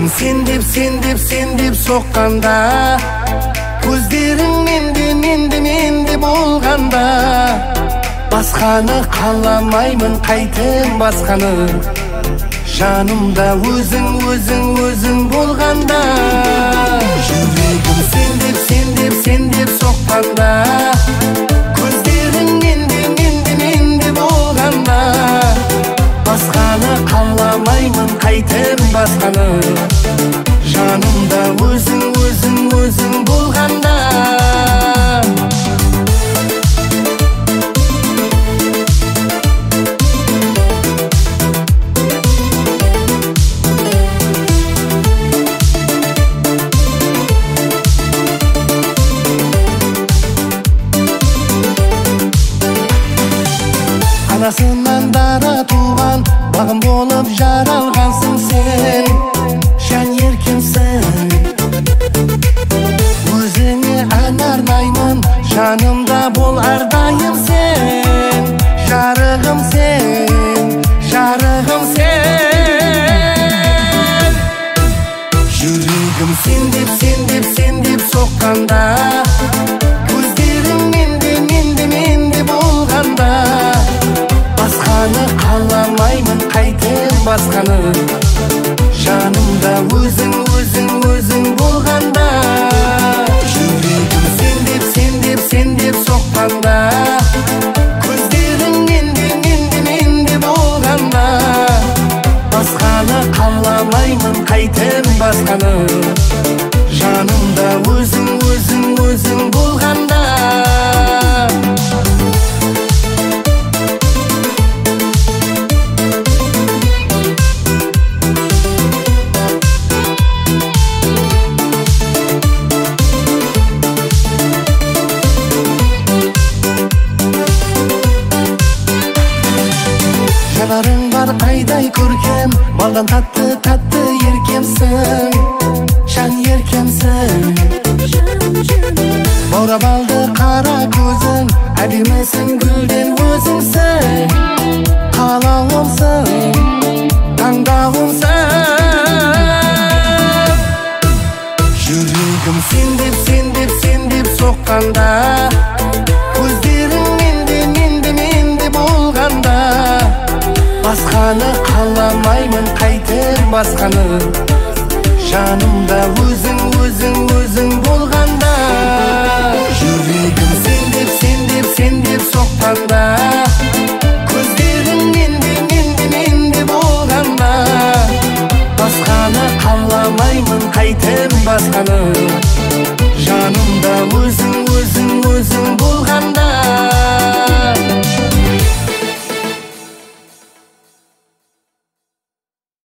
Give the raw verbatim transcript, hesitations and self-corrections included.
Жүрегім сен деп, сен деп, сен деп соққанда, көздерің менде, менде, менде болғанда, басқаны қаламаймын, қайтем басқаны, жанымда өзің, өзің, өзің болғанда. Жүрегім сен деп, сен деп, сен деп соққанда, көздерің менде, менде, менде болғанда, басқаны қаламаймын, қайтем басқаны, жанымда өзің, өзің, өзің болғанда. Анасынан дара туған, бағым болып жаралғансың сен, жан еркемсің. Өзіңе ән арнаймын, жанымда бол әрдайым сен, жарығым сен, жарығым сен. Жүрегім сен деп, сен деп, сен деп соққанда, көздерің менде, менде, менде болғанда, басқаны қаламаймын, қайтем басқаны, жанымда өзің, өзің, өзің болғанда. Жүрегім сен деп, сен деп, сен деп соққанда, көздерің менде, менде, менде болғанда, басқаны қаламаймын, қайтем басқаны, жанымда өзің, өзің, өзің болғанда. Жанарың бар айдай көркем, балдан татты, татты еркемсің, жан еркемсің. Баурап алды қара көзің, әдемісің, гүлден өзіңсің, қалауымсың, таңдауымсың. Жүрегім сен деп, сен деп, сен деп соққанда, көздерің менде, менде, менде болғанда, басқаны қаламаймын, қайтем басқаны, жанымда өзің, өзің, өзің болғанда. Жүрегім сен деп, сен деп, сен деп соққанда, көздерің менде, менде, менде болғанда, басқаны қаламаймын, қайтем басқаны, жаным